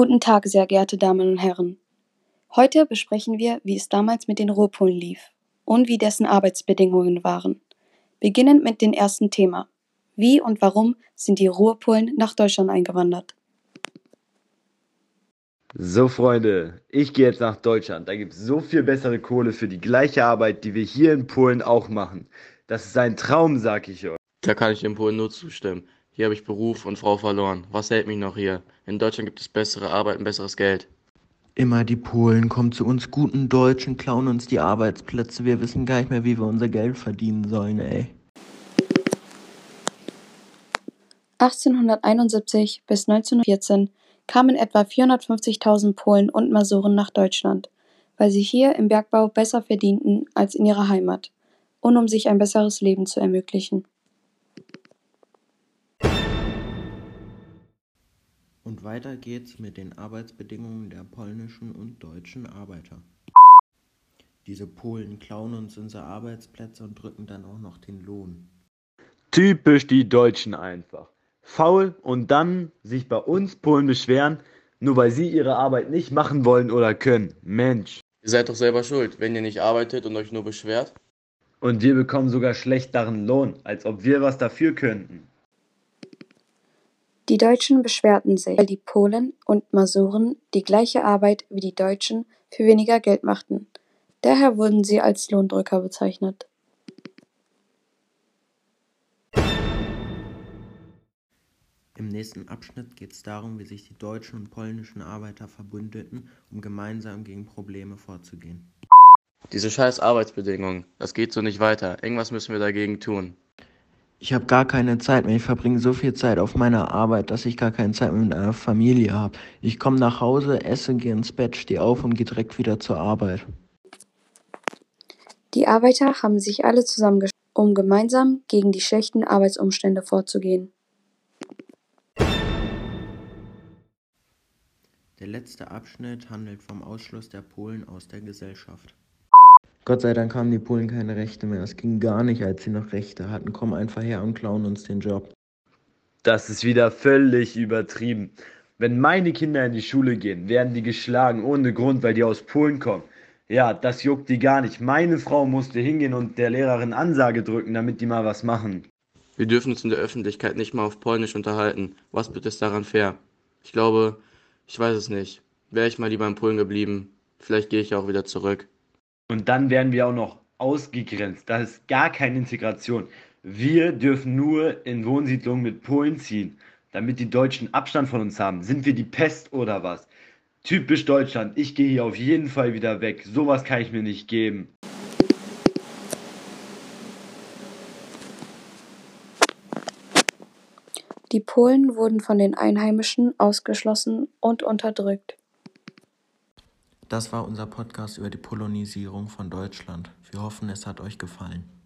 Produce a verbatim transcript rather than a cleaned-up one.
Guten Tag, sehr geehrte Damen und Herren. Heute besprechen wir, wie es damals mit den Ruhrpolen lief und wie dessen Arbeitsbedingungen waren. Beginnend mit dem ersten Thema. Wie und warum sind die Ruhrpolen nach Deutschland eingewandert? So, Freunde, ich gehe jetzt nach Deutschland. Da gibt es so viel bessere Kohle für die gleiche Arbeit, die wir hier in Polen auch machen. Das ist ein Traum, sag ich euch. Da kann ich dem Polen nur zustimmen. Hier habe ich Beruf und Frau verloren. Was hält mich noch hier? In Deutschland gibt es bessere Arbeit und besseres Geld. Immer die Polen kommen zu uns guten Deutschen, klauen uns die Arbeitsplätze. Wir wissen gar nicht mehr, wie wir unser Geld verdienen sollen, ey. achtzehnhunderteinundsiebzig bis neunzehnhundertvierzehn kamen etwa vierhundertfünfzigtausend Polen und Masuren nach Deutschland, weil sie hier im Bergbau besser verdienten als in ihrer Heimat und um sich ein besseres Leben zu ermöglichen. Und weiter geht's mit den Arbeitsbedingungen der polnischen und deutschen Arbeiter. Diese Polen klauen uns unsere Arbeitsplätze und drücken dann auch noch den Lohn. Typisch die Deutschen einfach. Faul und dann sich bei uns Polen beschweren, nur weil sie ihre Arbeit nicht machen wollen oder können. Mensch. Ihr seid doch selber schuld, wenn ihr nicht arbeitet und euch nur beschwert. Und wir bekommen sogar schlechteren Lohn, als ob wir was dafür könnten. Die Deutschen beschwerten sich, weil die Polen und Masuren die gleiche Arbeit wie die Deutschen für weniger Geld machten. Daher wurden sie als Lohndrücker bezeichnet. Im nächsten Abschnitt geht es darum, wie sich die deutschen und polnischen Arbeiter verbündeten, um gemeinsam gegen Probleme vorzugehen. Diese scheiß Arbeitsbedingungen, das geht so nicht weiter. Irgendwas müssen wir dagegen tun. Ich habe gar keine Zeit mehr. Ich verbringe so viel Zeit auf meiner Arbeit, dass ich gar keine Zeit mehr mit einer Familie habe. Ich komme nach Hause, esse, gehe ins Bett, stehe auf und gehe direkt wieder zur Arbeit. Die Arbeiter haben sich alle zusammengeschlossen, um gemeinsam gegen die schlechten Arbeitsumstände vorzugehen. Der letzte Abschnitt handelt vom Ausschluss der Polen aus der Gesellschaft. Gott sei Dank haben die Polen keine Rechte mehr. Es ging gar nicht, als sie noch Rechte hatten. Kommen einfach her und klauen uns den Job. Das ist wieder völlig übertrieben. Wenn meine Kinder in die Schule gehen, werden die geschlagen ohne Grund, weil die aus Polen kommen. Ja, das juckt die gar nicht. Meine Frau musste hingehen und der Lehrerin Ansage drücken, damit die mal was machen. Wir dürfen uns in der Öffentlichkeit nicht mal auf Polnisch unterhalten. Was bitte ist daran fair? Ich glaube, ich weiß es nicht. Wäre ich mal lieber in Polen geblieben, vielleicht gehe ich auch wieder zurück. Und dann werden wir auch noch ausgegrenzt. Das ist gar keine Integration. Wir dürfen nur in Wohnsiedlungen mit Polen ziehen, damit die Deutschen Abstand von uns haben. Sind wir die Pest oder was? Typisch Deutschland. Ich gehe hier auf jeden Fall wieder weg. Sowas kann ich mir nicht geben. Die Polen wurden von den Einheimischen ausgeschlossen und unterdrückt. Das war unser Podcast über die Polonisierung von Deutschland. Wir hoffen, es hat euch gefallen.